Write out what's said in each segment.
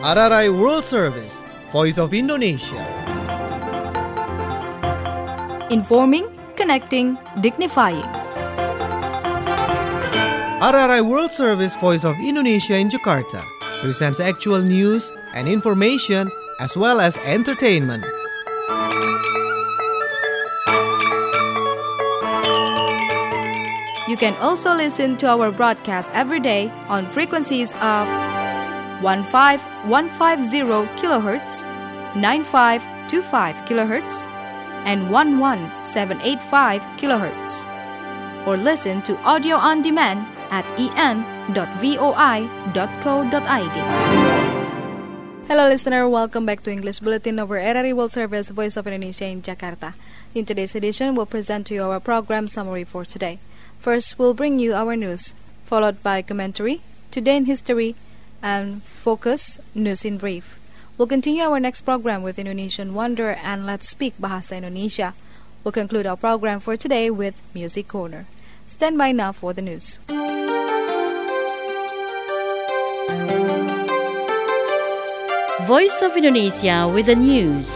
RRI World Service, Voice of Indonesia. Informing, connecting, dignifying. RRI World Service, Voice of Indonesia in Jakarta presents actual news and information as well as entertainment. You can also listen to our broadcast every day on frequencies of 15150 kHz, 9525 kHz, and 11785 kHz. Or listen to audio on demand at en.voi.co.id. Hello listener, welcome back to English Bulletin of RRI World Service, Voice of Indonesia in Jakarta. In today's edition, we'll present to you our program summary for today. First, we'll bring you our news, followed by commentary, Today in History, and Focus News in Brief. We'll continue our next program with Indonesian Wonder and Let's Speak Bahasa Indonesia. We'll conclude our program for today with Music Corner. Stand by now for the news. Voice of Indonesia with the news.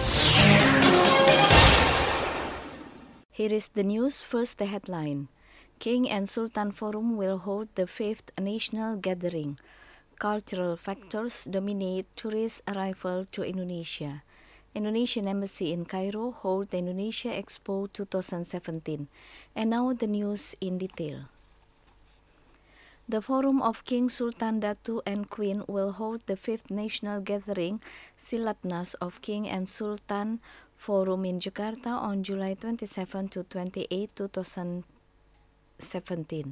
Here is the news, first the headline. King and Sultan Forum will hold the 5th national gathering. Cultural factors dominate tourist arrival to Indonesia. Indonesian Embassy in Cairo holds the Indonesia Expo 2017. And now the news in detail. The Forum of King, Sultan, Datu and Queen will hold the 5th national gathering Silatnas of King and Sultan Forum in Jakarta on July 27 to 28, 2017.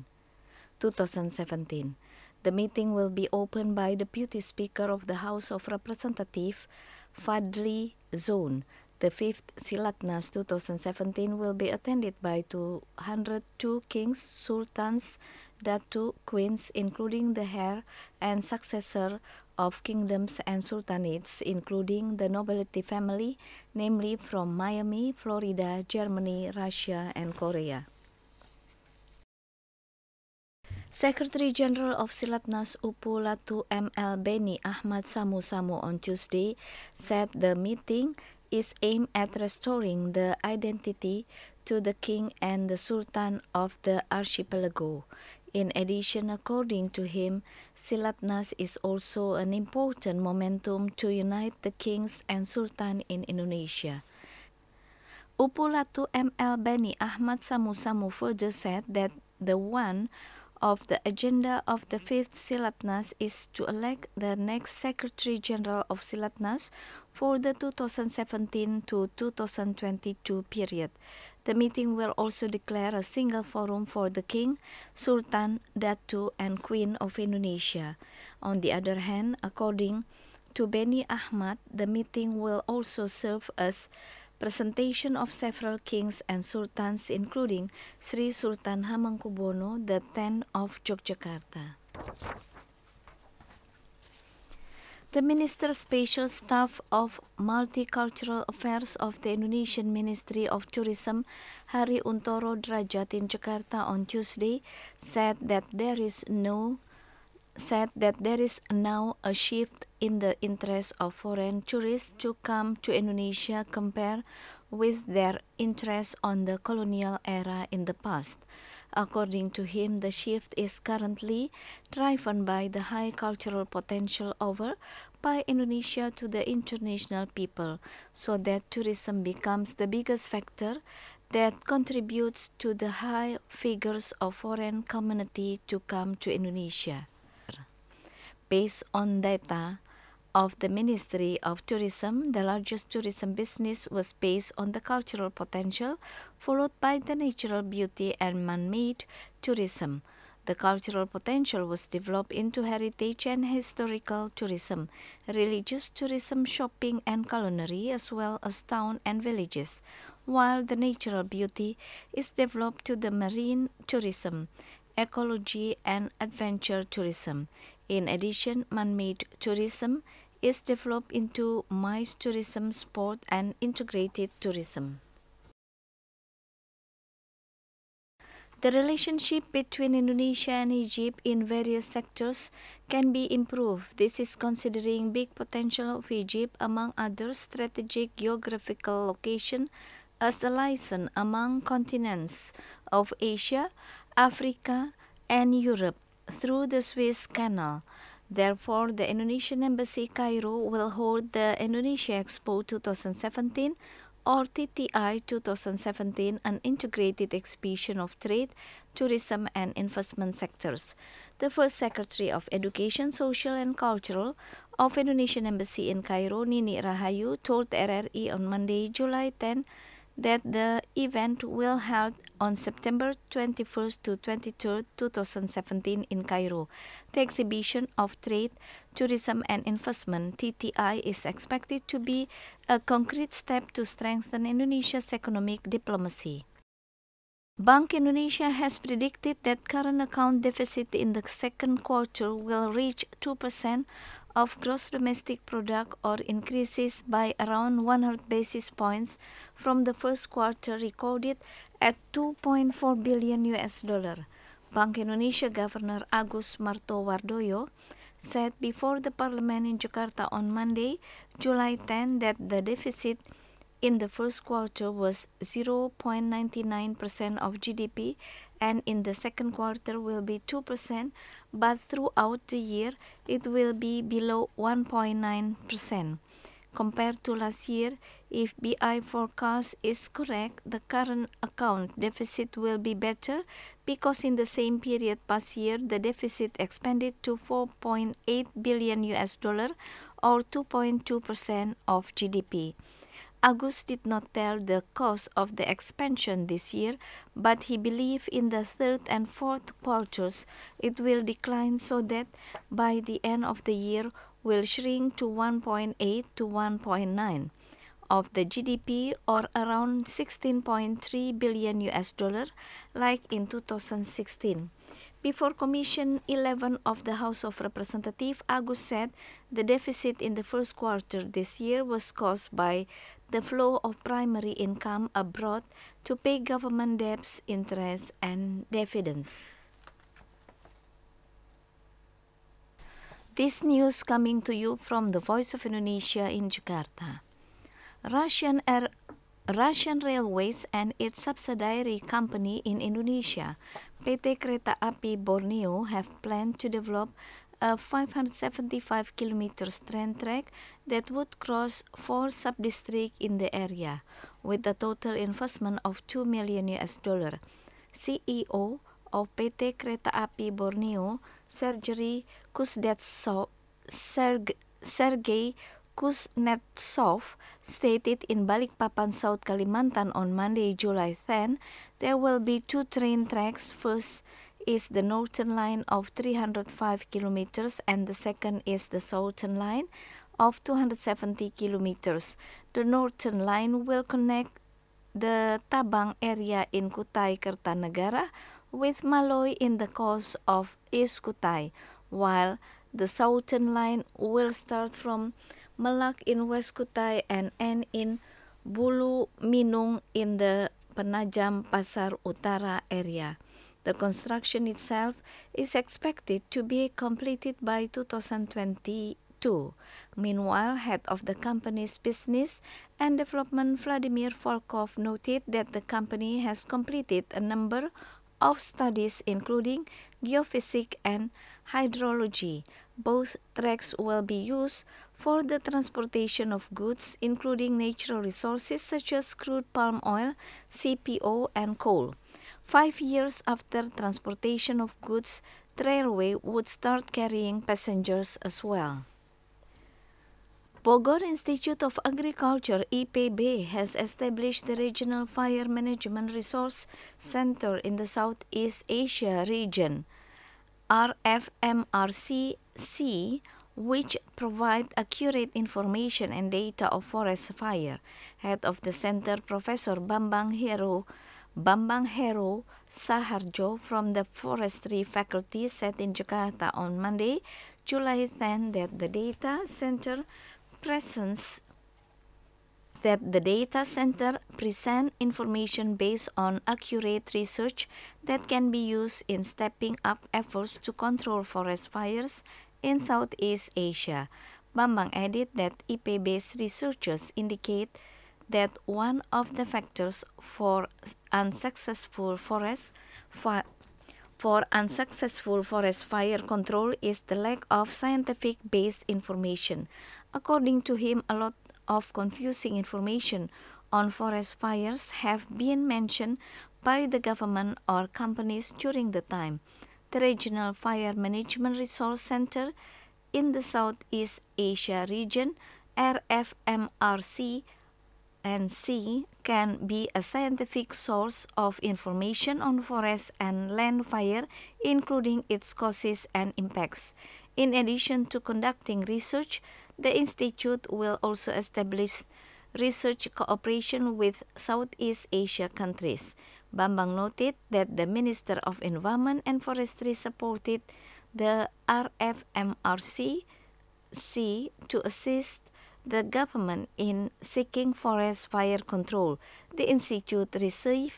The meeting will be opened by Deputy Speaker of the House of Representatives, Fadli Zon. The 5th Silatnas 2017 will be attended by 202 kings, sultans, datu, queens, including the heir and successor of kingdoms and sultanates, including the nobility family, namely from Miami, Florida, Germany, Russia, and Korea. Secretary General of Silatnas Upu Latu M.L. Beni Ahmad Samu Samu on Tuesday said the meeting is aimed at restoring the identity to the king and the sultan of the archipelago. In addition, according to him, Silatnas is also an important momentum to unite the kings and sultan in Indonesia. Upu Latu M.L. Beni Ahmad Samu Samu further said that the one of the agenda of the 5th Silatnas is to elect the next Secretary General of Silatnas for the 2017 to 2022 period. The meeting will also declare a single forum for the King, Sultan, Datu, and Queen of Indonesia. On the other hand, according to Beni Ahmad, the meeting will also serve as presentation of several kings and sultans, including Sri Sultan Hamengkubuwono X of Yogyakarta. The Minister Special Staff of Multicultural Affairs of the Indonesian Ministry of Tourism, Hari Untoro Derajat in Jakarta on Tuesday, said that there is now a shift in the interest of foreign tourists to come to Indonesia compared with their interest on the colonial era in the past. According to him, the shift is currently driven by the high cultural potential offered by Indonesia to the international people, so that tourism becomes the biggest factor that contributes to the high figures of foreign community to come to Indonesia. Based on data of the Ministry of Tourism, the largest tourism business was based on the cultural potential, followed by the natural beauty and man-made tourism. The cultural potential was developed into heritage and historical tourism, religious tourism, shopping and culinary, as well as town and villages, while the natural beauty is developed to the marine tourism, ecology and adventure tourism. In addition, man-made tourism is developed into MICE tourism, sport and integrated tourism. The relationship between Indonesia and Egypt in various sectors can be improved. This is considering big potential of Egypt, among other strategic geographical location, as a liaison among continents of Asia, Africa, and Europe through the Suez Canal. Therefore, the Indonesian Embassy Cairo will hold the Indonesia Expo 2017 or TTI 2017, an integrated exhibition of trade, tourism, and investment sectors. The first Secretary of Education, Social and Cultural of Indonesian Embassy in Cairo, Nini Rahayu, told RRI on Monday, July 10, that the event will held on September 21st to 23rd, 2017 in Cairo. The exhibition of trade, tourism and investment (TTI) is expected to be a concrete step to strengthen Indonesia's economic diplomacy. Bank Indonesia has predicted that current account deficit in the second quarter will reach 2% of gross domestic product or increases by around 100 basis points from the first quarter recorded at $2.4 billion. Bank Indonesia Governor Agus Martowardoyo said before the parliament in Jakarta on Monday, July 10, that the deficit in the first quarter was 0.99% of GDP and in the second quarter will be 2%, but throughout the year it will be below 1.9%. Compared to last year, if BI forecast is correct, the current account deficit will be better because in the same period past year, the deficit expanded to $4.8 billion or 2.2% of GDP. Agus did not tell the cause of the expansion this year, but he believes in the third and fourth quarters it will decline so that by the end of the year will shrink to 1.8 to 1.9 of the GDP or around $16.3 billion like in 2016. Before Commission 11 of the House of Representatives, Agus said the deficit in the first quarter this year was caused by the flow of primary income abroad to pay government debts, interest, and dividends. This news coming to you from the Voice of Indonesia in Jakarta. Russian Railways and its subsidiary company in Indonesia, PT Kereta Api Borneo, have planned to develop a 575 km train track that would cross 4 sub-districts in the area, with a total investment of $2 million. CEO of PT Kereta Api Borneo, Sergei Kuznetsov, stated in Balikpapan, South Kalimantan on Monday, July 10, there will be 2 train tracks. First is the northern line of 305 kilometers and the second is the southern line of 270 kilometers. The northern line will connect the Tabang area in Kutai Kertanegara with Maloy in the coast of East Kutai, while the southern line will start from Melak in West Kutai and end in Bulu Minung in the Penajam Pasar Utara area. The construction itself is expected to be completed by 2022. Meanwhile, head of the company's business and development, Vladimir Volkov, noted that the company has completed a number of studies including geophysics and hydrology. Both tracks will be used for the transportation of goods, including natural resources such as crude palm oil, CPO, and coal. 5 years after transportation of goods, the railway would start carrying passengers as well. Bogor Institute of Agriculture (IPB) has established the Regional Fire Management Resource Center in the Southeast Asia region, RFMRCC, which provide accurate information and data of forest fire. Head of the center, Professor Bambang Hero Saharjo from the Forestry Faculty, said in Jakarta on Monday, July 10, that the data center presents that the data center present information based on accurate research that can be used in stepping up efforts to control forest fires in Southeast Asia. Bambang added that IP-based researchers indicate that one of the factors for unsuccessful forest fire control is the lack of scientific-based information. According to him, a lot of confusing information on forest fires have been mentioned by the government or companies during the time. The Regional Fire Management Resource Center in the Southeast Asia region, RFMRC, can be a scientific source of information on forest and land fire, including its causes and impacts. In addition to conducting research, the Institute will also establish research cooperation with Southeast Asia countries. Bambang noted that the Minister of Environment and Forestry supported the RFMRC to assist the government in seeking forest fire control. The institute received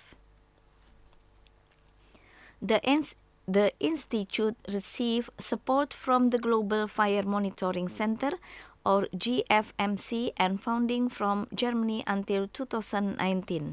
support from the Global Fire Monitoring Center, or GFMC, and funding from Germany until 2019.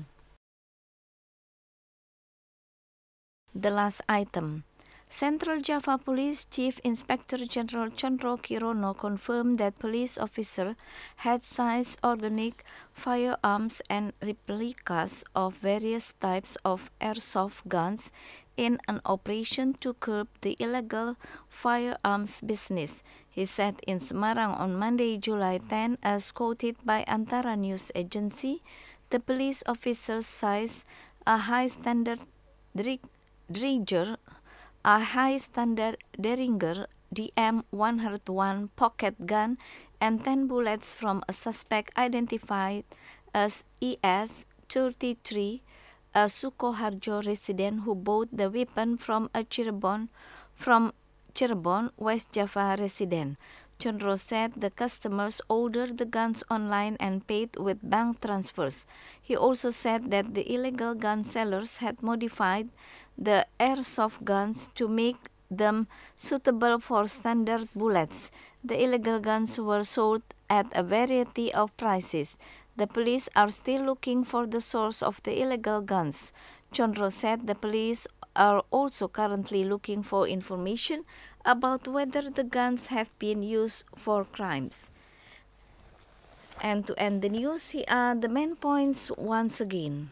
The last item. Central Java Police Chief Inspector General Chandro Kirono confirmed that police officers had seized organic firearms and replicas of various types of airsoft guns in an operation to curb the illegal firearms business. He said in Semarang on Monday, July 10, as quoted by Antara News Agency, the police officers seized a high-standard Derringer DM-101 pocket gun and 10 bullets from a suspect identified as ES-33, a Sukoharjo resident who bought the weapon from a Cirebon, West Java resident. Chandro said the customers ordered the guns online and paid with bank transfers. He also said that the illegal gun sellers had modified the airsoft guns to make them suitable for standard bullets. The illegal guns were sold at a variety of prices. The police are still looking for the source of the illegal guns. Chandro said the police are also currently looking for information about whether the guns have been used for crimes. And to end the news, here are the main points once again.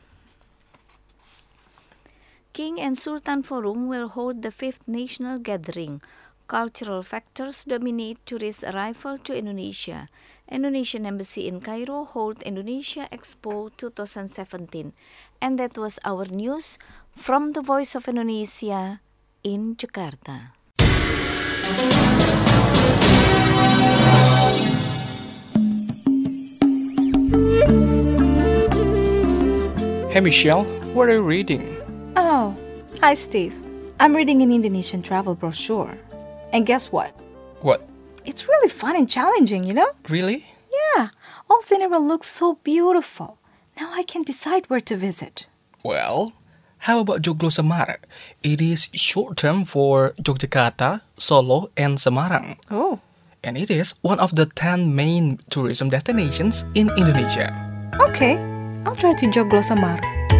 King and Sultan Forum will hold the 5th national gathering. Cultural factors dominate tourist arrival to Indonesia. Indonesian Embassy in Cairo hold Indonesia Expo 2017. And that was our news from the Voice of Indonesia in Jakarta. Hey Michelle, what are you reading? Oh, hi Steve. I'm reading an Indonesian travel brochure. And guess what? What? It's really fun and challenging, you know? Really? Yeah, all scenery looks so beautiful. Now I can decide where to visit. Well, how about Joglo Semar? It is short term for Yogyakarta, Solo, and Semarang. Oh. And it is one of the 10 main tourism destinations in Indonesia. Okay, I'll try to Joglo Semar.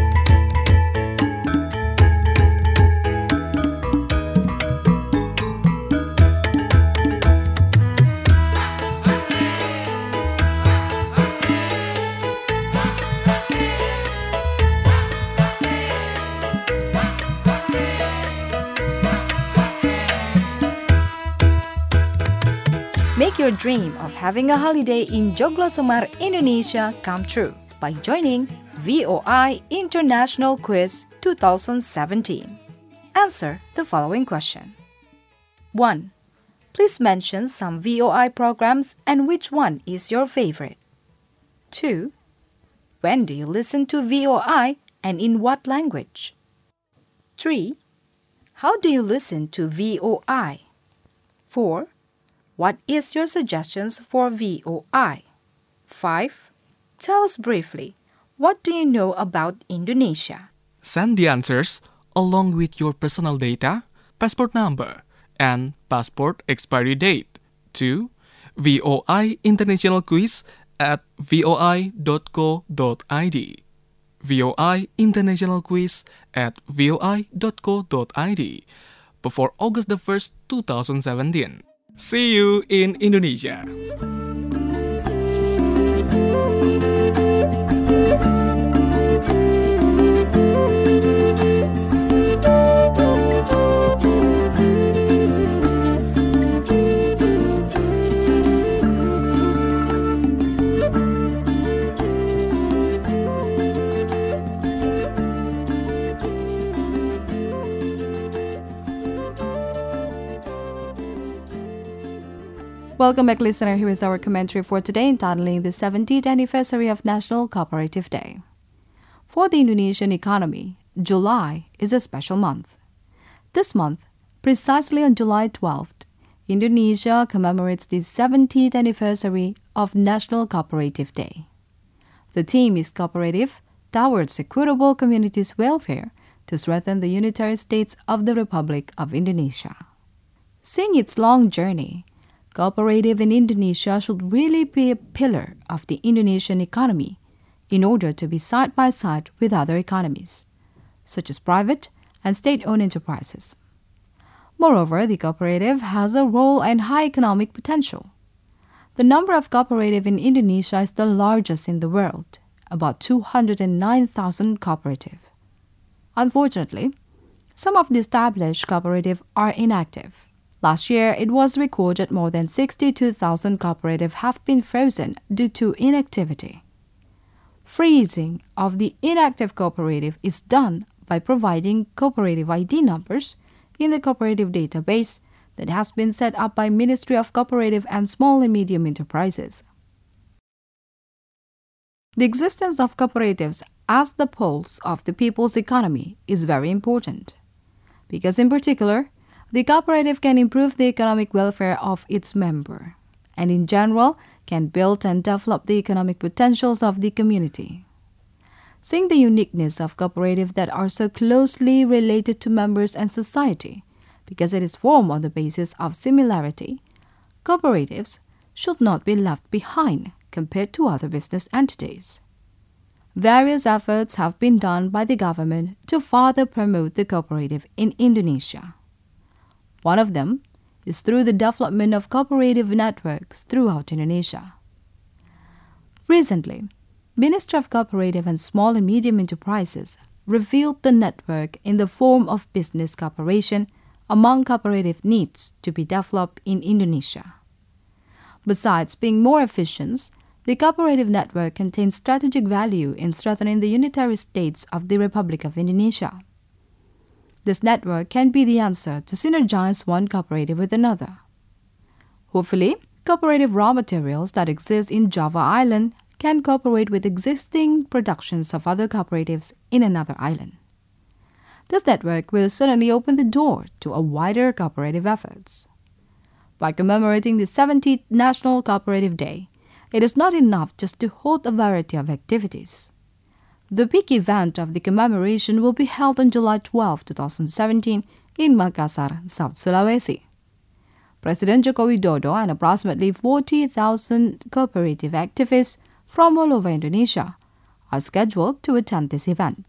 Make your dream of having a holiday in Joglo Semar, Indonesia come true by joining VOI International Quiz 2017. Answer the following question. 1. Please mention some VOI programs and which one is your favorite. 2. When do you listen to VOI and in what language? 3. How do you listen to VOI? 4. What is your suggestions for VOI? 5. Tell us briefly, what do you know about Indonesia? Send the answers along with your personal data, passport number, and passport expiry date to VOI International Quiz at voi.co.id. VOI International Quiz at voi.co.id before August the 1st, 2017. See you in Indonesia. Welcome back, listener. Here is our commentary for today entitling the 70th anniversary of National Cooperative Day. For the Indonesian economy, July is a special month. This month, precisely on July 12th, Indonesia commemorates the 70th anniversary of National Cooperative Day. The theme is cooperative towards equitable communities' welfare to strengthen the unitary states of the Republic of Indonesia. Seeing its long journey, cooperative in Indonesia should really be a pillar of the Indonesian economy in order to be side by side with other economies, such as private and state-owned enterprises. Moreover, the cooperative has a role and high economic potential. The number of cooperative in Indonesia is the largest in the world, about 209,000 cooperative. Unfortunately, some of the established cooperative are inactive. Last year, it was recorded more than 62,000 cooperative have been frozen due to inactivity. Freezing of the inactive cooperative is done by providing cooperative ID numbers in the cooperative database that has been set up by Ministry of Cooperative and Small and Medium Enterprises. The existence of cooperatives as the pulse of the people's economy is very important, because in particular, the cooperative can improve the economic welfare of its member, and in general can build and develop the economic potentials of the community. Seeing the uniqueness of cooperative that are so closely related to members and society, because it is formed on the basis of similarity, cooperatives should not be left behind compared to other business entities. Various efforts have been done by the government to further promote the cooperative in Indonesia. One of them is through the development of cooperative networks throughout Indonesia. Recently, Ministry of Cooperative and Small and Medium Enterprises revealed the network in the form of business cooperation among cooperative needs to be developed in Indonesia. Besides being more efficient, the cooperative network contains strategic value in strengthening the unitary states of the Republic of Indonesia. This network can be the answer to synergize one cooperative with another. Hopefully, cooperative raw materials that exist in Java Island can cooperate with existing productions of other cooperatives in another island. This network will certainly open the door to a wider cooperative efforts. By commemorating the 70th National Cooperative Day, it is not enough just to hold a variety of activities. The peak event of the commemoration will be held on July 12, 2017 in Makassar, South Sulawesi. President Joko Widodo and approximately 40,000 cooperative activists from all over Indonesia are scheduled to attend this event.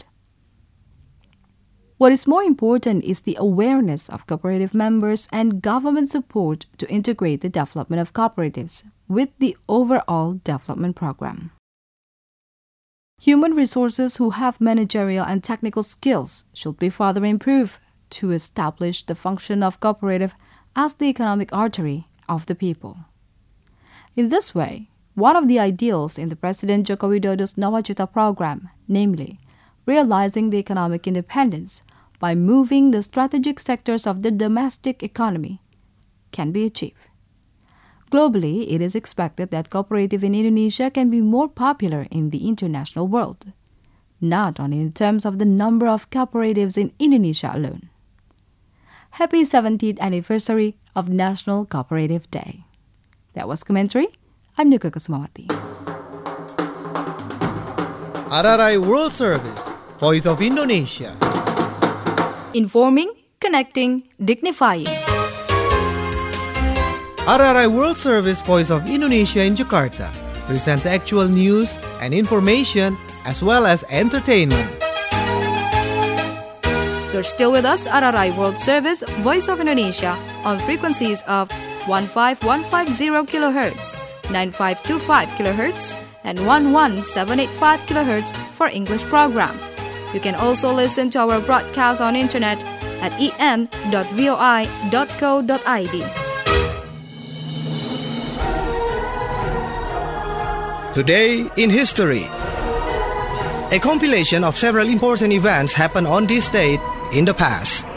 What is more important is the awareness of cooperative members and government support to integrate the development of cooperatives with the overall development program. Human resources who have managerial and technical skills should be further improved to establish the function of cooperative as the economic artery of the people. In this way, one of the ideals in the President Joko Widodo's Nawacita program, namely realizing the economic independence by moving the strategic sectors of the domestic economy, can be achieved. Globally, it is expected that cooperative in Indonesia can be more popular in the international world, not only in terms of the number of cooperatives in Indonesia alone. Happy 70th anniversary of National Cooperative Day. That was commentary. I'm Nuka Kusumawati. RRI World Service, Voice of Indonesia. Informing, connecting, dignifying. RRI World Service, Voice of Indonesia in Jakarta presents actual news and information as well as entertainment. You're still with us, RRI World Service, Voice of Indonesia, on frequencies of 15150 kHz, 9525 kHz, and 11785 kHz for English program. You can also listen to our broadcast on internet at en.voi.co.id. Today in History. A compilation of several important events happened on this date in the past.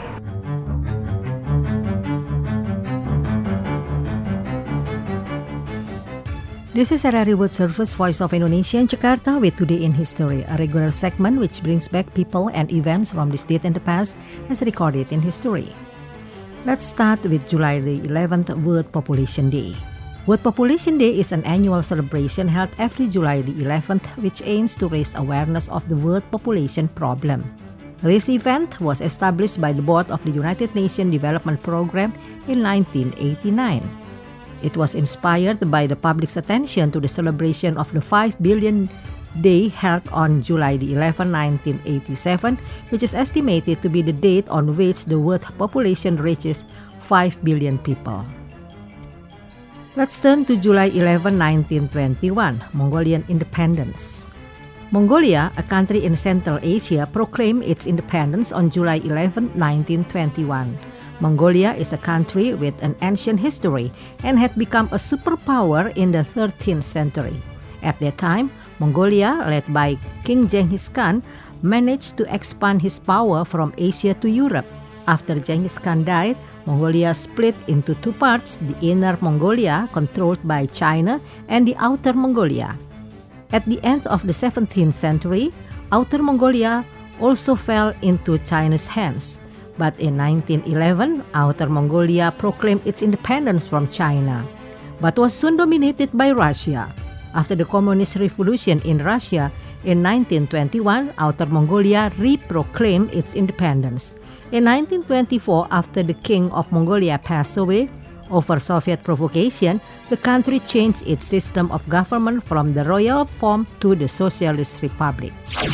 This is RRI World Service, Voice of Indonesia in Jakarta with Today in History, a regular segment which brings back people and events from this date in the past as recorded in history. Let's start with July the 11th, World Population Day. World Population Day is an annual celebration held every July the 11th which aims to raise awareness of the world population problem. This event was established by the Board of the United Nations Development Programme in 1989. It was inspired by the public's attention to the celebration of the 5 billion Day held on July the 11th, 1987, which is estimated to be the date on which the world population reaches 5 billion people. Let's turn to July 11, 1921, Mongolian independence. Mongolia, a country in Central Asia, proclaimed its independence on July 11, 1921. Mongolia is a country with an ancient history and had become a superpower in the 13th century. At that time, Mongolia, led by King Genghis Khan, managed to expand his power from Asia to Europe. After Genghis Khan died, Mongolia split into two parts, the Inner Mongolia, controlled by China, and the Outer Mongolia. At the end of the 17th century, Outer Mongolia also fell into China's hands. But in 1911, Outer Mongolia proclaimed its independence from China, but was soon dominated by Russia. After the Communist Revolution in Russia in 1921, Outer Mongolia re-proclaimed its independence. In 1924, after the King of Mongolia passed away, over Soviet provocation, the country changed its system of government from the royal form to the Socialist Republic.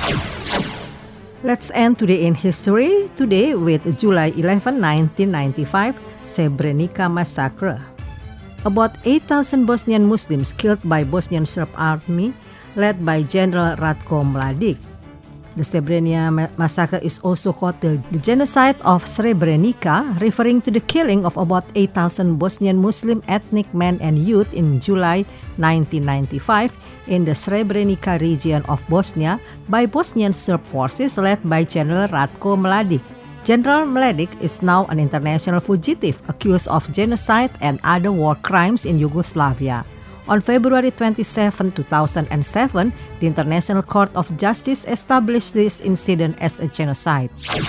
Let's end today in history today with July 11, 1995, Srebrenica massacre. About 8,000 Bosnian Muslims killed by Bosnian Serb army led by General Ratko Mladic. The Srebrenica massacre is also called the genocide of Srebrenica, referring to the killing of about 8,000 Bosnian Muslim ethnic men and youth in July 1995 in the Srebrenica region of Bosnia by Bosnian Serb forces led by General Ratko Mladic. General Mladic is now an international fugitive accused of genocide and other war crimes in Yugoslavia. On February 27, 2007, the International Court of Justice established this incident as a genocide.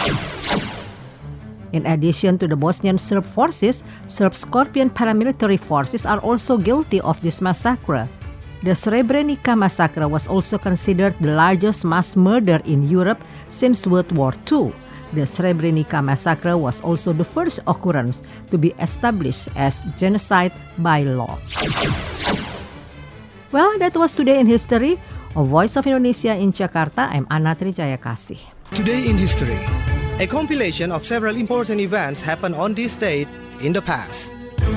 In addition to the Bosnian Serb forces, Serb Scorpion paramilitary forces are also guilty of this massacre. The Srebrenica massacre was also considered the largest mass murder in Europe since World War II. The Srebrenica massacre was also the first occurrence to be established as genocide by law. Well, that was Today in History, a Voice of Indonesia in Jakarta. I'm Anatri Jayakasih. Today in History. A compilation of several important events happened on this date in the past.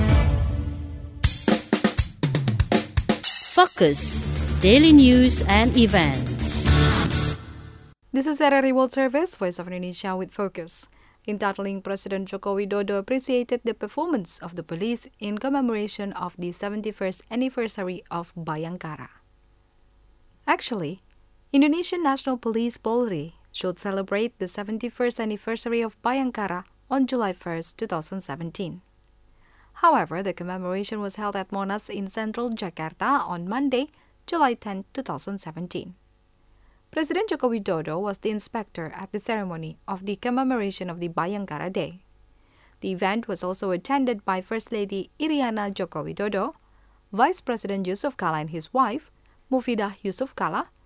Focus, daily news and events. This is RRI World Service, Voice of Indonesia with Focus. Entitling President Joko Widodo appreciated the performance of the police in commemoration of the 71st anniversary of Bayangkara. Actually, Indonesian National Police Polri should celebrate the 71st anniversary of Bayangkara on July 1st, 2017. However, the commemoration was held at Monas in central Jakarta on Monday, July 10, 2017. President Joko Widodo was the inspector at the ceremony of the commemoration of the Bayangkara Day. The event was also attended by First Lady Iriana Joko Widodo, Vice President Yusuf Kala and his wife, Mufidah Yusuf Kala,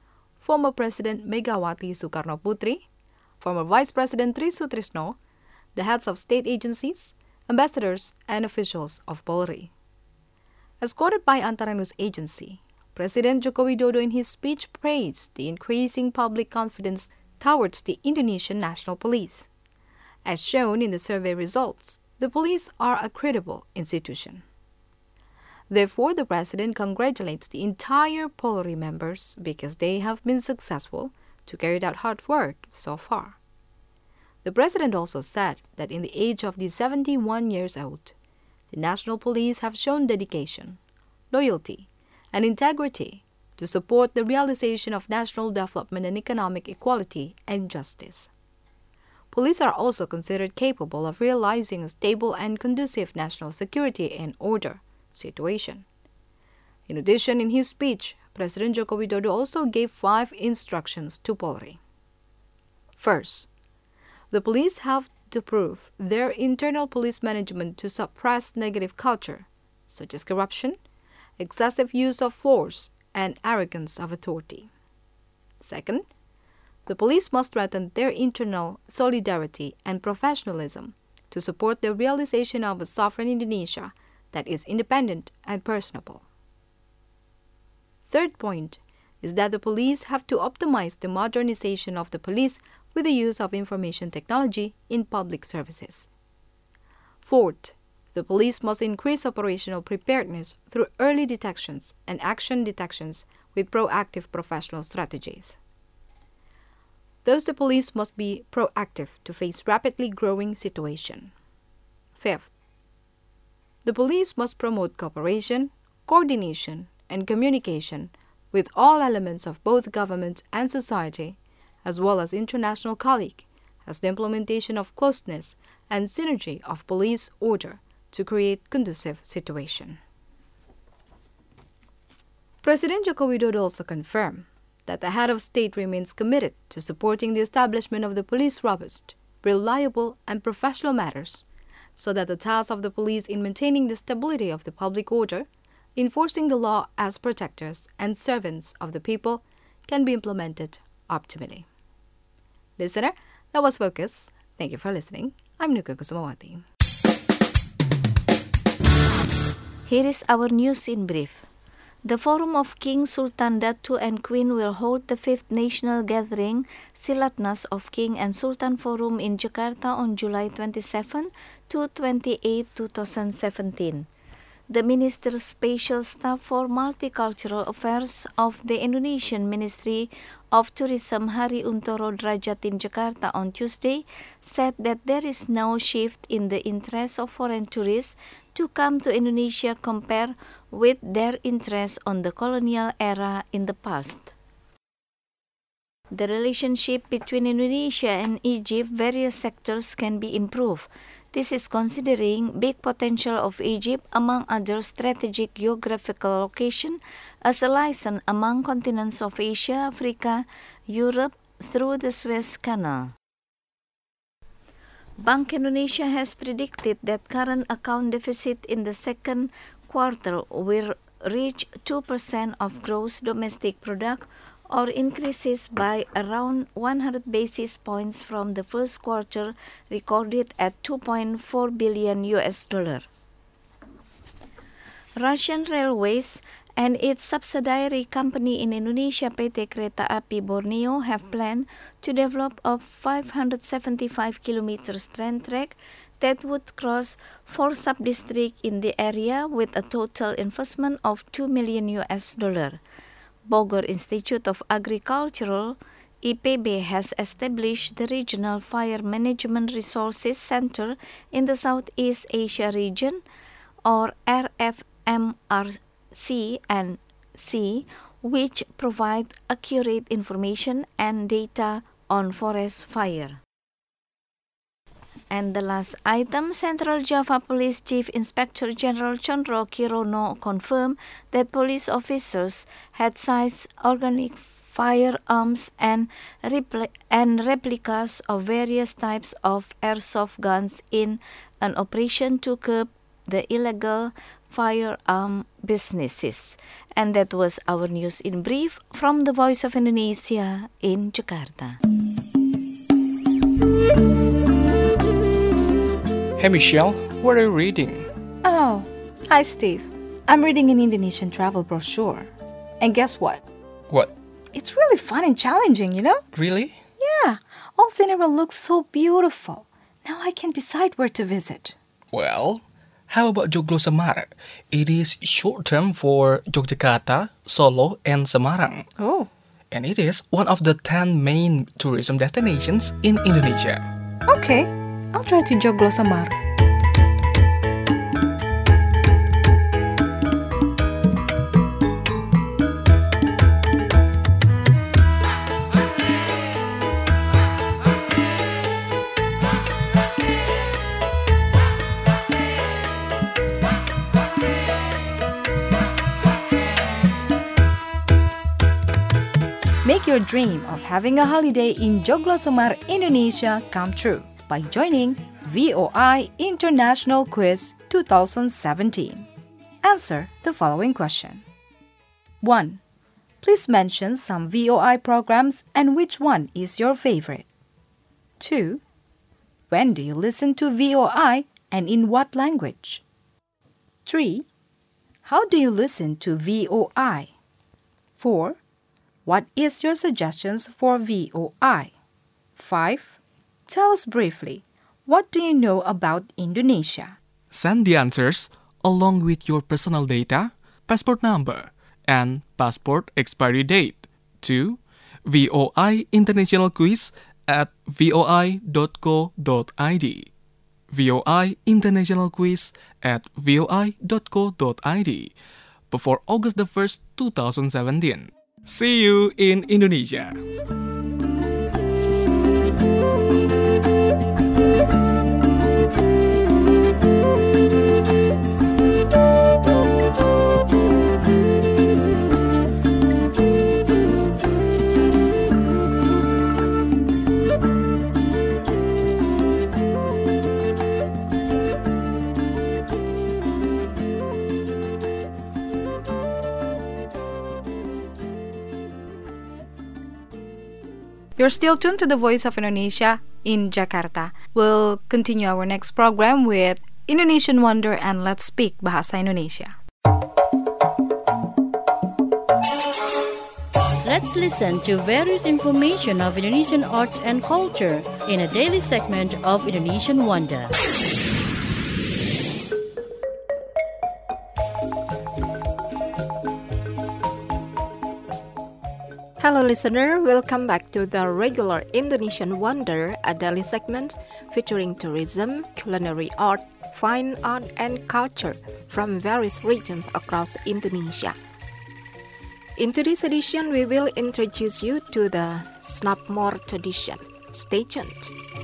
former President Megawati Soekarno-Putri, former Vice President Tri Sutrisno, the heads of state agencies, ambassadors, and officials of Polri. As quoted by Antara News Agency, President Joko Widodo in his speech praised the increasing public confidence towards the Indonesian National Police. As shown in the survey results, the police are a credible institution. Therefore, the President congratulates the entire Polri members because they have been successful to carry out hard work so far. The President also said that in the age of the 71 years old, the National Police have shown dedication, loyalty, and integrity to support the realization of national development and economic equality and justice. Police are also considered capable of realizing a stable and conducive national security and order situation. In addition, in his speech, President Joko Widodo also gave 5 instructions to Polri. First, the police have to prove their internal police management to suppress negative culture, such as corruption, excessive use of force, and arrogance of authority. Second, the police must strengthen their internal solidarity and professionalism to support the realization of a sovereign Indonesia that is independent and personable. Third point is that the police have to optimize the modernization of the police with the use of information technology in public services. Fourth, the police must increase operational preparedness through early detections and action detections with proactive professional strategies. Thus, the police must be proactive to face rapidly growing situation. Fifth, the police must promote cooperation, coordination, and communication with all elements of both government and society, as well as international colleagues, as the implementation of closeness and synergy of police order to create conducive situation. President Joko Widodo also confirmed that the head of state remains committed to supporting the establishment of the police robust, reliable, and professional matters, so that the task of the police in maintaining the stability of the public order, enforcing the law as protectors and servants of the people, can be implemented optimally. Listener, that was Focus. Thank you for listening. I'm Nuka Kusumawati. Here is our news in brief. The Forum of King, Sultan, Datu and Queen will hold the 5th National Gathering Silatnas of King and Sultan Forum in Jakarta on July 27 to 28, 2017. The Minister's Special Staff for Multicultural Affairs of the Indonesian Ministry of Tourism Hari Untoro Drajat in Jakarta on Tuesday said that there is no shift in the interest of foreign tourists to come to Indonesia compared with their interest on the colonial era in the past. The relationship between Indonesia and Egypt, various sectors can be improved. This is considering big potential of Egypt among other strategic geographical locations as a liaison among continents of Asia, Africa, Europe through the Suez Canal. Bank Indonesia has predicted that current account deficit in the second quarter will reach 2% of gross domestic product or increases by around 100 basis points from the first quarter recorded at $2.4 billion. Russian Railways and its subsidiary company in Indonesia, PT Kereta Api Borneo, have planned to develop a 575-kilometer train track that would cross 4 sub-districts in the area with a total investment of $2 million. Bogor Institute of Agricultural, IPB, has established the Regional Fire Management Resources Center in the Southeast Asia region, or RFMRC, which provide accurate information and data on forest fire. And the last item, Central Java Police Chief Inspector General Chandro Kirono confirmed that police officers had seized organic firearms and replicas of various types of airsoft guns in an operation to curb the illegal firearm businesses. And that was our news in brief from the Voice of Indonesia in Jakarta. Hey Michelle, what are you reading? Oh, hi Steve. I'm reading an Indonesian travel brochure. And guess what? What? It's really fun and challenging, you know? Really? Yeah, all scenery looks so beautiful. Now I can decide where to visit. Well, how about Joglo Semar? It is short term for Yogyakarta, Solo, and Semarang. Oh. And it is one of the 10 main tourism destinations in Indonesia. Okay, I'll try to Joglo Semar. Make your dream of having a holiday in Joglo Semar, Indonesia come true by joining VOI International Quiz 2017. Answer the following question. 1. Please mention some VOI programs and which one is your favorite. 2. When do you listen to VOI and in what language? 3. How do you listen to VOI? 4. What is your suggestions for VOI? 5. Tell us briefly, what do you know about Indonesia? Send the answers along with your personal data, passport number, and passport expiry date to VOI International Quiz at voi.co.id. VOI International Quiz at voi.co.id before August the 1st, 2017. See you in Indonesia. You're still tuned to the Voice of Indonesia in Jakarta. We'll continue our next program with Indonesian Wonder and Let's Speak Bahasa Indonesia. Let's listen to various information of Indonesian arts and culture in a daily segment of Indonesian Wonder. Hello listener, welcome back to the regular Indonesian Wonder, a daily segment featuring tourism, culinary art, fine art and culture from various regions across Indonesia. In today's edition, we will introduce you to the Snapmore tradition. Stay tuned.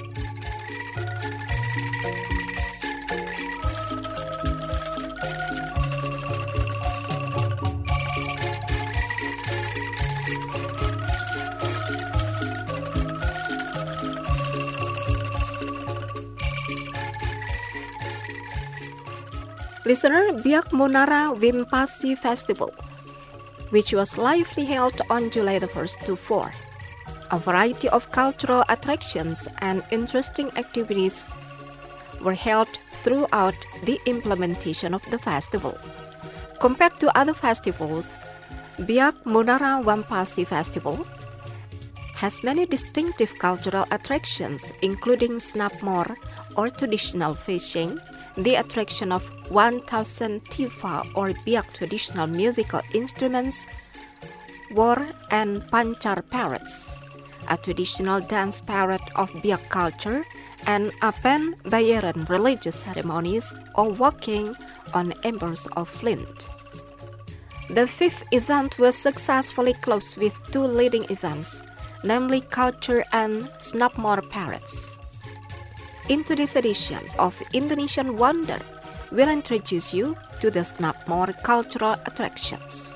Listener, Biak Monara Wimpasi Festival, which was lively held on July the 1st to 4. A variety of cultural attractions and interesting activities were held throughout the implementation of the festival. Compared to other festivals, Biak Monara Wimpasi Festival has many distinctive cultural attractions, including Snapmore or traditional fishing, the attraction of 1,000 tifa or Biak traditional musical instruments, war and pancar parades, a traditional dance parade of Biak culture, and Apen Bayaran religious ceremonies or walking on embers of flint. The fifth event was successfully closed with two leading events, namely culture and Snapmore parades. In today's edition of Indonesian Wonder, we'll introduce you to the Snapmore cultural attractions.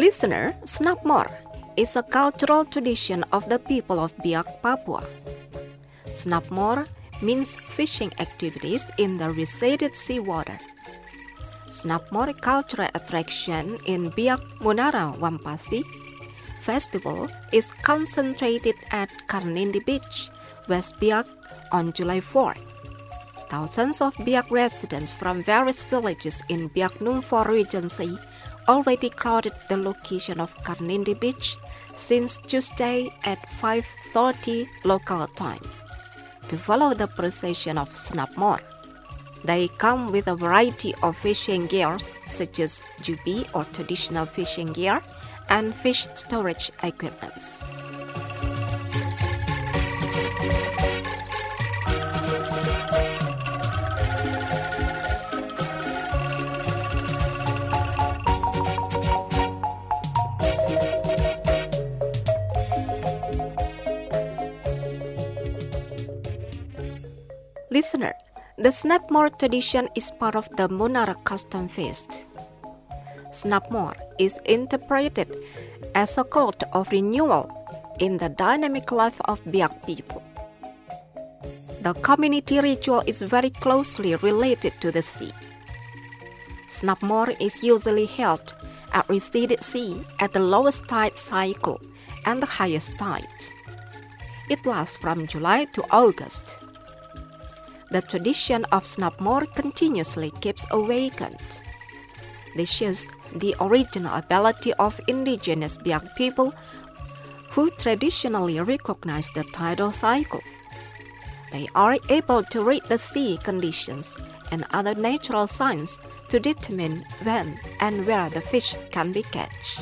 Listener, Snapmore is a cultural tradition of the people of Biak, Papua. Snapmore means fishing activities in the receded seawater. Snapmore cultural attraction in Biak Munara Wampasi Festival is concentrated at Karnindi Beach, West Biak, on July 4. Thousands of Biak residents from various villages in Biak Numfor Regency already crowded the location of Karnindi Beach since Tuesday at 5:30 local time to follow the procession of Snapmore. They come with a variety of fishing gears such as jubi or traditional fishing gear and fish storage equipments. Listener, the Snapmore tradition is part of the Munara Custom Feast. Snapmore is interpreted as a call of renewal in the dynamic life of Biak people. The community ritual is very closely related to the sea. Snapmore is usually held at receded sea at the lowest tide cycle and the highest tide. It lasts from July to August. The tradition of Snapmore continuously keeps awakened. This shows the original ability of indigenous Biak people who traditionally recognize the tidal cycle. They are able to read the sea conditions and other natural signs to determine when and where the fish can be caught.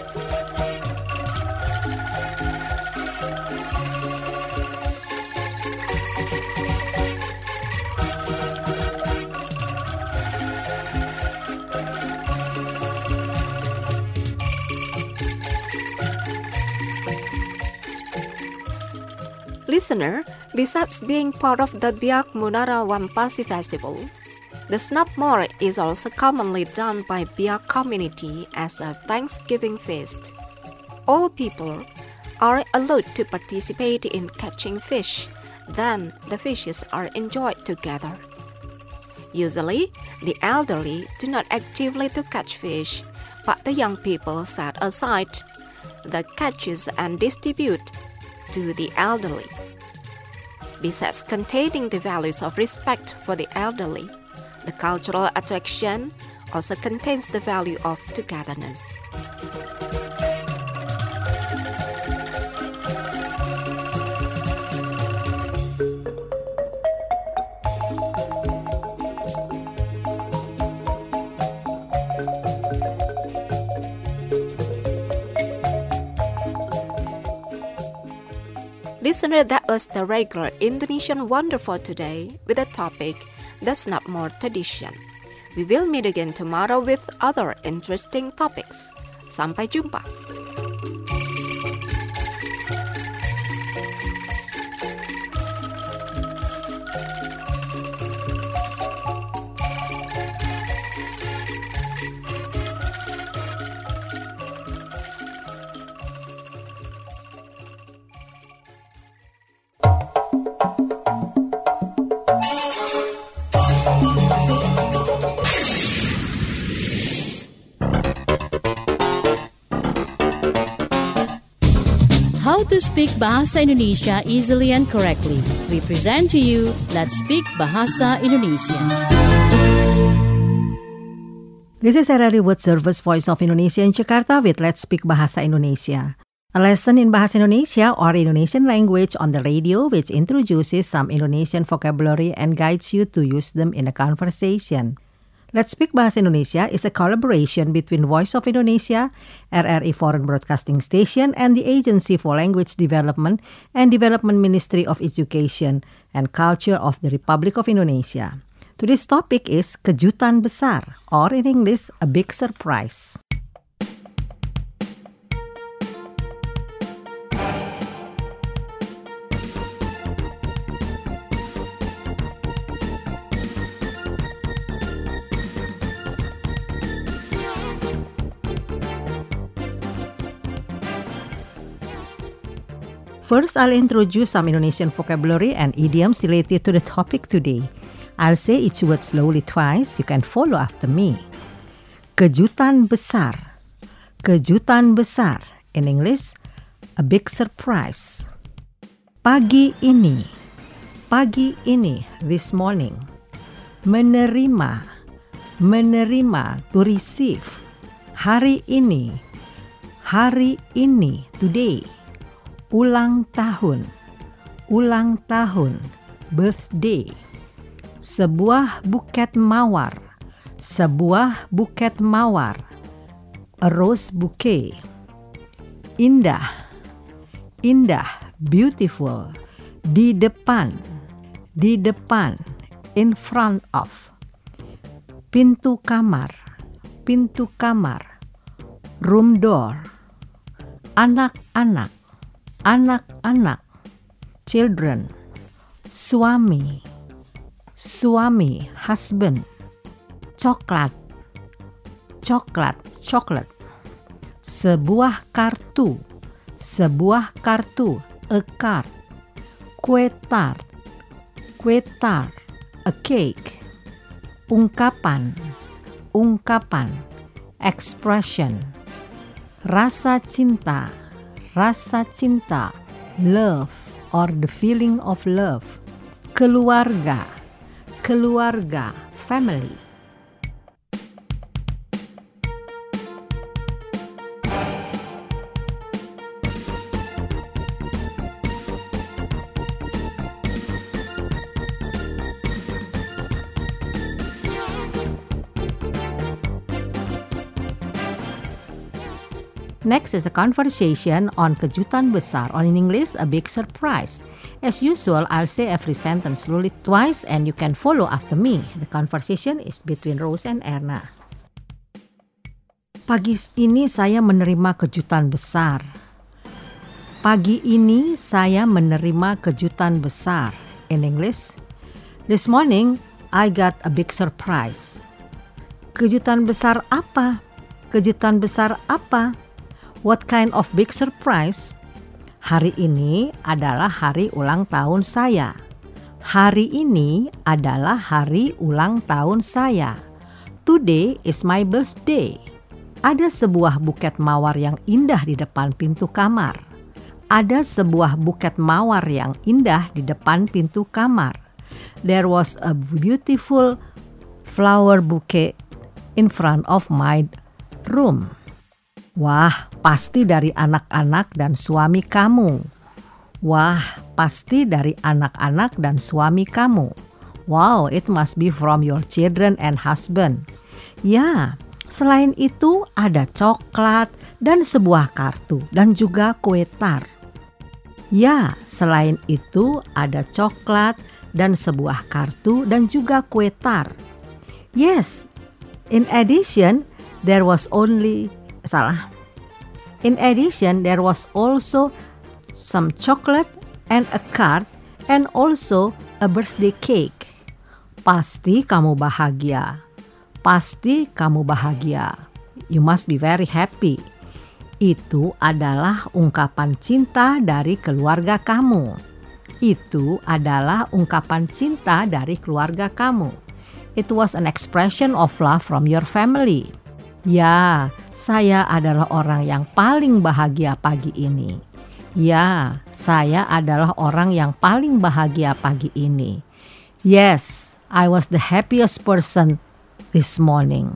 Listener, besides being part of the Biak Munara Wampasi Festival, the Snapmore is also commonly done by Biak community as a Thanksgiving feast. All people are allowed to participate in catching fish, then the fishes are enjoyed together. Usually, the elderly do not actively to catch fish, but the young people set aside the catches and distribute to the elderly. Besides containing the values of respect for the elderly, the cultural attraction also contains the value of togetherness. Listener, that was the regular Indonesian Wonder for today with the topic, The Snapmore Tradition. We will meet again tomorrow with other interesting topics. Sampai jumpa. How to speak Bahasa Indonesia easily and correctly. We present to you Let's Speak Bahasa Indonesia. This is RRI World Service Voice of Indonesia in Jakarta with Let's Speak Bahasa Indonesia. A lesson in Bahasa Indonesia or Indonesian language on the radio which introduces some Indonesian vocabulary and guides you to use them in a conversation. Let's Speak Bahasa Indonesia is a collaboration between Voice of Indonesia, RRI Foreign Broadcasting Station, and the Agency for Language Development and Development Ministry of Education and Culture of the Republic of Indonesia. Today's topic is kejutan besar, or in English, a big surprise. First, I'll introduce some Indonesian vocabulary and idioms related to the topic today. I'll say each word slowly twice. You can follow after me. Kejutan besar. Kejutan besar. In English, a big surprise. Pagi ini. Pagi ini, this morning. Menerima. Menerima, to receive. Hari ini. Hari ini, today. Ulang tahun. Ulang tahun, birthday. Sebuah buket mawar. Sebuah buket mawar. A rose bouquet. Indah. Indah, beautiful. Di depan. Di depan, in front of. Pintu kamar. Pintu kamar. Room door. Anak-anak. Anak-anak. Children. Suami. Suami, husband. Coklat. Coklat, chocolate. Sebuah kartu. Sebuah kartu, a card. Kue tart. Kue tart, a cake. Ungkapan. Ungkapan, expression. Rasa cinta. Rasa cinta, love or the feeling of love. Keluarga. Keluarga, family. Next is a conversation on kejutan besar, or in English, a big surprise. As usual, I'll say every sentence slowly twice and you can follow after me. The conversation is between Rose and Erna. Pagi ini saya menerima kejutan besar. Pagi ini saya menerima kejutan besar. In English, this morning I got a big surprise. Kejutan besar apa? Kejutan besar apa? What kind of big surprise? Hari ini adalah hari ulang tahun saya. Hari ini adalah hari ulang tahun saya. Today is my birthday. Ada sebuah buket mawar yang indah di depan pintu kamar. Ada sebuah buket mawar yang indah di depan pintu kamar. There was a beautiful flower bouquet in front of my room. Wah, pasti dari anak-anak dan suami kamu. Wah, pasti dari anak-anak dan suami kamu. Wow, it must be from your children and husband. Ya, selain itu ada coklat dan sebuah kartu dan juga kue tart. Ya, selain itu ada coklat dan sebuah kartu dan juga kue tart. Yes, in addition, there was also some chocolate and a card and also a birthday cake. Pasti kamu bahagia. Pasti kamu bahagia. You must be very happy. Itu adalah ungkapan cinta dari keluarga kamu. Itu adalah ungkapan cinta dari keluarga kamu. It was an expression of love from your family. Ya, saya adalah orang yang paling bahagia pagi ini. Ya, saya adalah orang yang paling bahagia pagi ini. Yes, I was the happiest person this morning.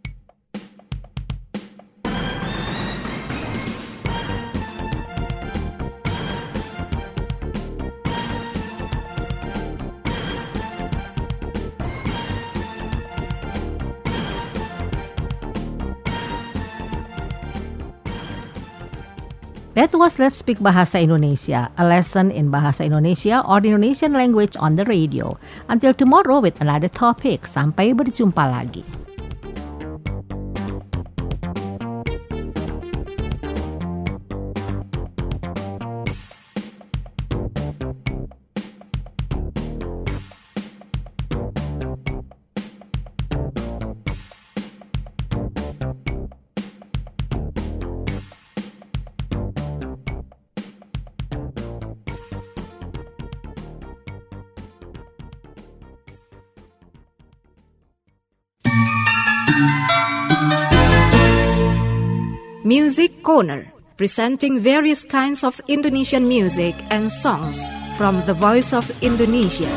That was Let's Speak Bahasa Indonesia, a lesson in Bahasa Indonesia or the Indonesian language on the radio. Until tomorrow with another topic. Sampai berjumpa lagi. Music Corner, presenting various kinds of Indonesian music and songs from the Voice of Indonesia.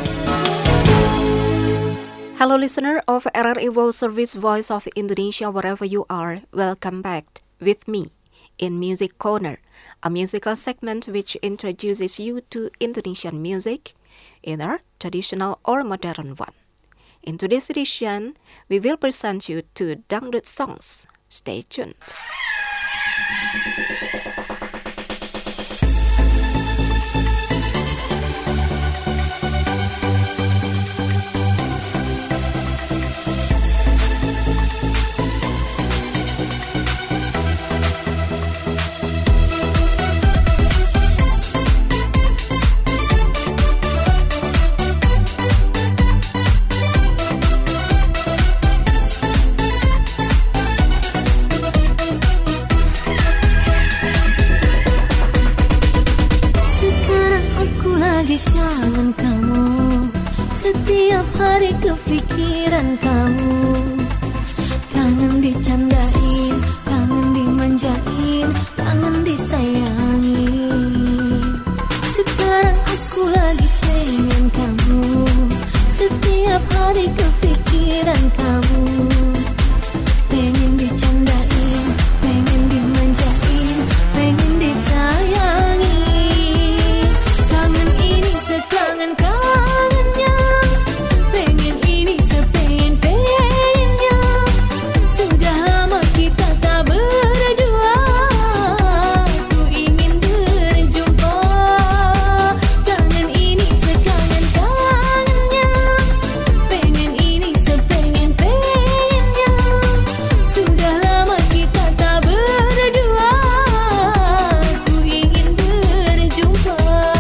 Hello listener of RRI World Service Voice of Indonesia, wherever you are, welcome back with me in Music Corner, a musical segment which introduces you to Indonesian music, either traditional or modern one. In today's edition, we will present you two dangdut songs. Stay tuned. Kangen kamu, setiap hari kepikiran kamu. Kangen dicandain, kangen dimanjain, kangen disayangi. Sekarang aku lagi pengen kamu, setiap hari kepikiran kamu. Pengen dicandain, pengen dimanjain, pengen disayangi. Kangen kangennya, pengen ini sepengen pengennya. Sudah lama kita tak berdua, ku ingin berjumpa. Kangen ini sekangen kangennya, pengen ini sepengen pengennya. Sudah lama kita tak berdua, ku ingin berjumpa.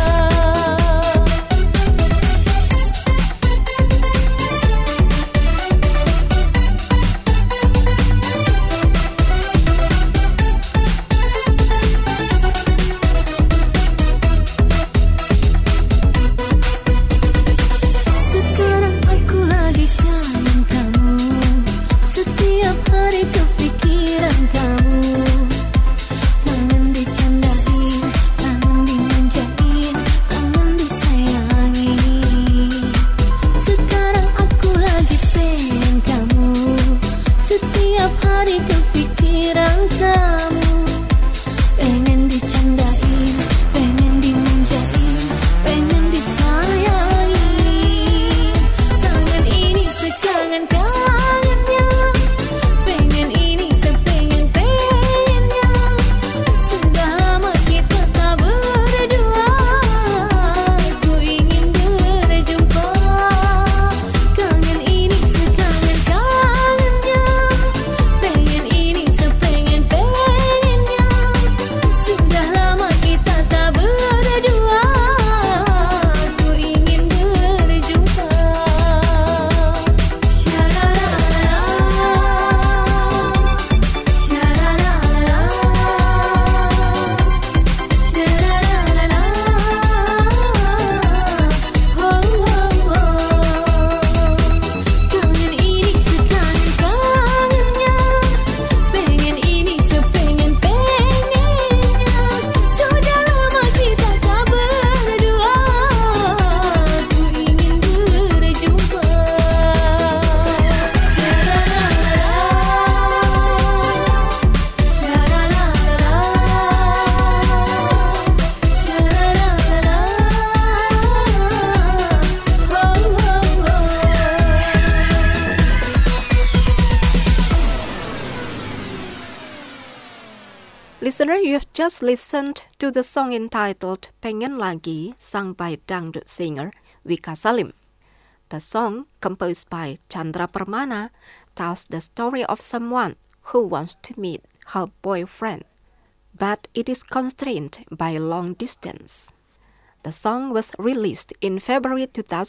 Listener, you have just listened to the song entitled Pengen Lagi, sung by dangdut singer Wika Salim. The song, composed by Chandra Permana, tells the story of someone who wants to meet her boyfriend, but it is constrained by long distance. The song was released in February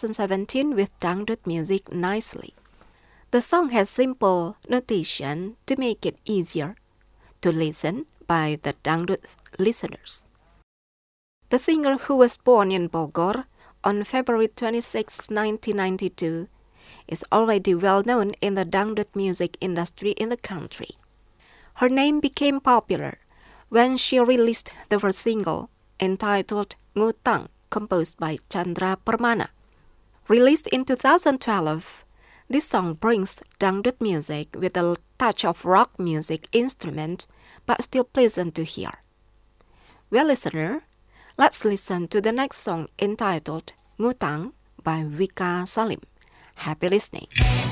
2017 with dangdut music Nicely. The song has simple notation to make it easier to listen by the dangdut listeners. The singer, who was born in Bogor on February 26, 1992, is already well known in the dangdut music industry in the country. Her name became popular when she released the first single entitled Ngutang, composed by Chandra Permana. Released in 2012, this song brings dangdut music with a touch of rock music instrument, but still pleasant to hear. Well, listener, let's listen to the next song entitled Ngutang by Wika Salim. Happy listening.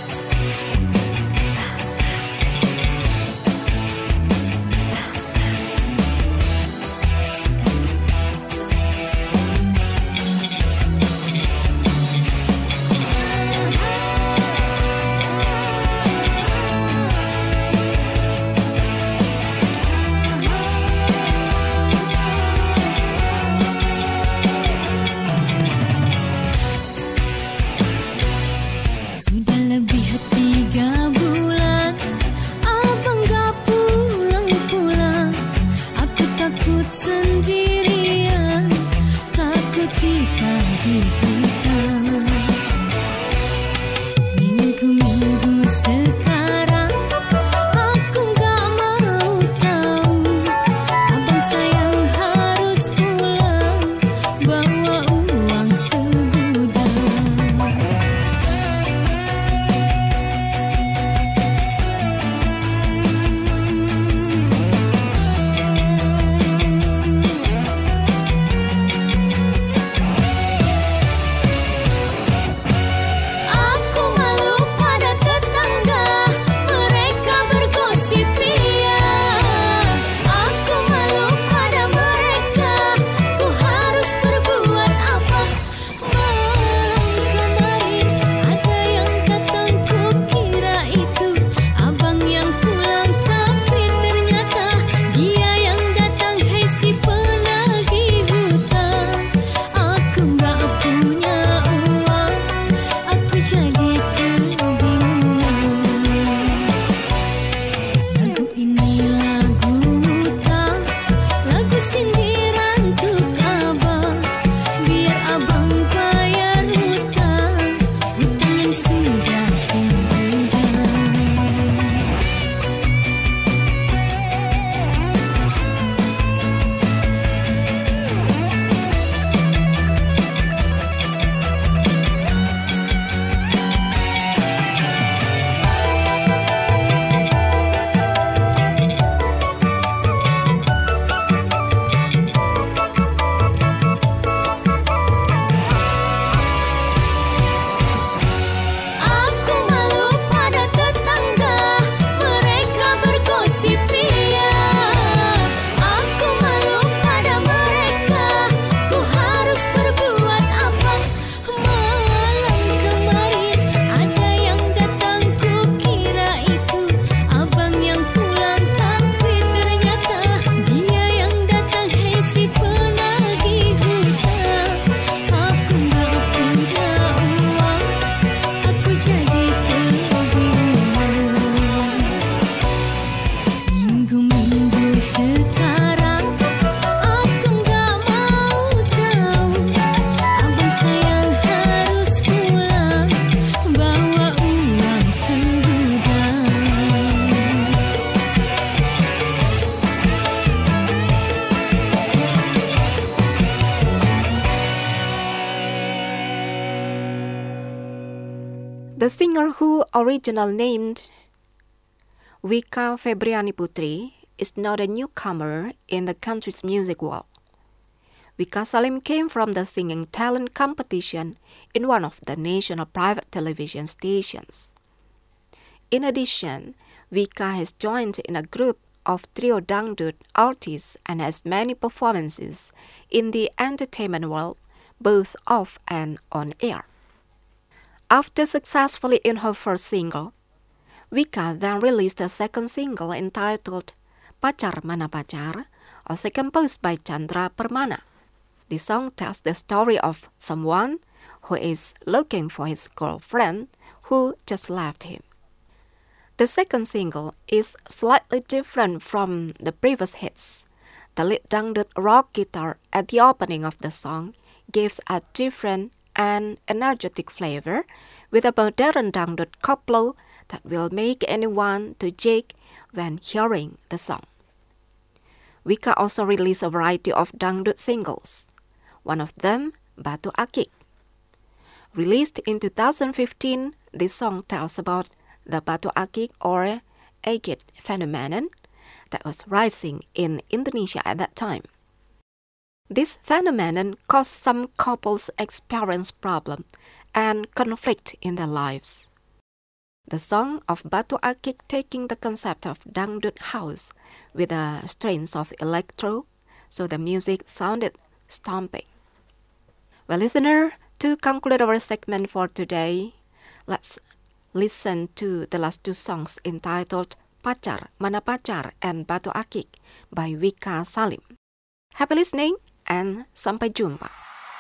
The singer who originally named Wika Febriani Putri is not a newcomer in the country's music world. Wika Salim came from the singing talent competition in one of the national private television stations. In addition, Wika has joined in a group of trio dangdut artists and has many performances in the entertainment world, both off and on air. After successfully in her first single, Wika then released a second single entitled Pacar Mana Pacar, also composed by Chandra Permana. The song tells the story of someone who is looking for his girlfriend who just left him. The second single is slightly different from the previous hits. The lead dangdut rock guitar at the opening of the song gives a different and energetic flavor with a modern dangdut koplo that will make anyone to jig when hearing the song. Wika also released a variety of dangdut singles, one of them Batu Akik. Released in 2015, this song tells about the Batu Akik or Agit phenomenon that was rising in Indonesia at that time. This phenomenon caused some couples experience problem and conflict in their lives. The song of Batu Akik taking the concept of dangdut house with the strains of electro, so the music sounded stomping. Well, listener, to conclude our segment for today, let's listen to the last two songs entitled Pacar, Mana Pacar and Batu Akik by Wika Salim. Happy listening and sampai jumpa.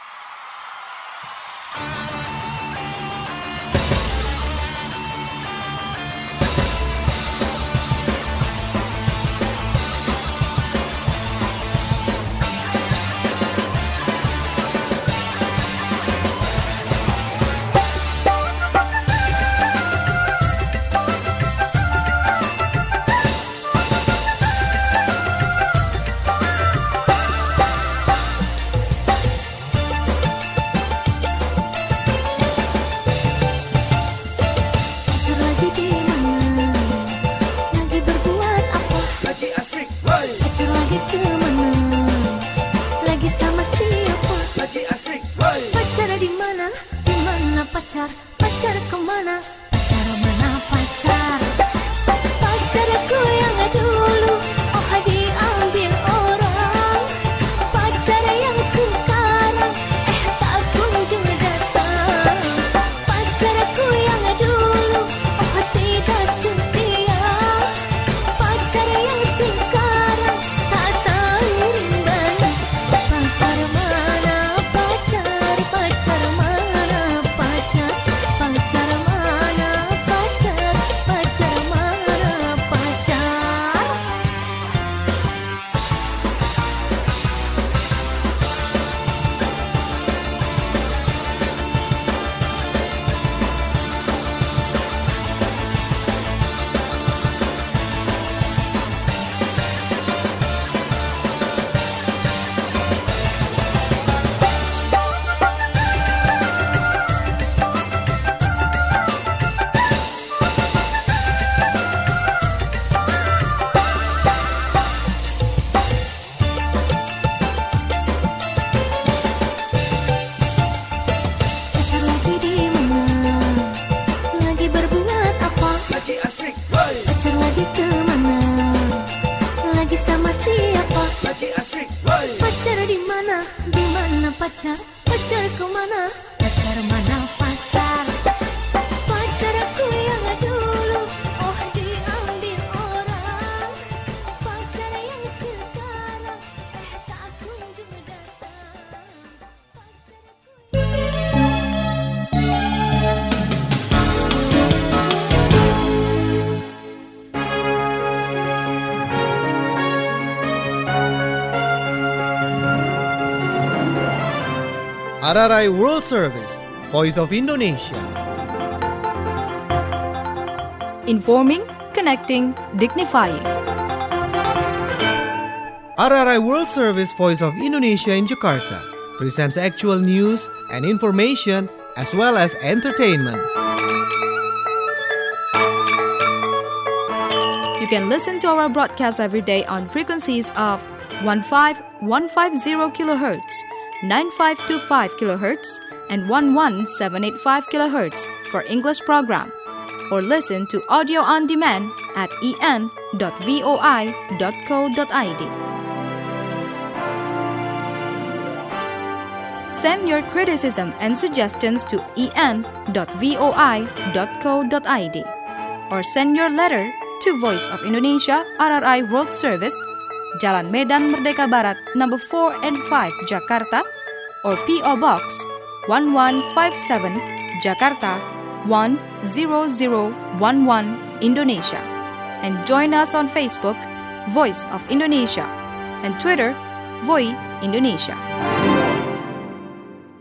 Pacar kemana? Pacar mana pacar? Pacar aku yang dulu, oh diambil orang. Pacar yang sekarang, tak kunjung datang. RRI World Service, Voice of Indonesia. Informing, connecting, dignifying. RRI World Service, Voice of Indonesia in Jakarta presents actual news and information as well as entertainment. You can listen to our broadcast every day on frequencies of 15150 kHz, 9525 kHz, and 11785 kHz for English program, or listen to audio on demand at en.voi.co.id. Send your criticism and suggestions to en.voi.co.id or send your letter to Voice of Indonesia RRI World Service, Jalan Medan Merdeka Barat, number 4 and 5, Jakarta, or P.O. Box 1157, Jakarta 10011, Indonesia. And join us on Facebook, Voice of Indonesia, and Twitter, Voi Indonesia.